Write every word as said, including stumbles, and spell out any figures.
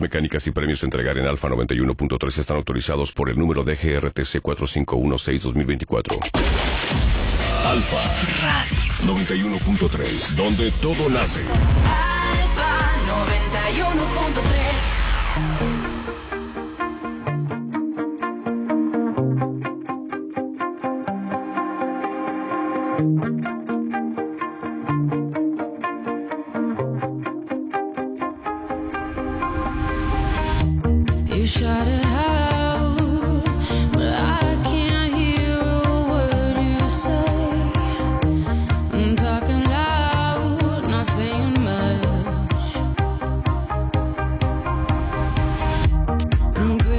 Mecánicas y premios a entregar en Alfa noventa y uno punto tres están autorizados por el número D G R T C cuatro cinco uno seis dos mil veinticuatro. Alfa Radio noventa y uno punto tres, donde todo nace. Alfa noventa y uno punto tres.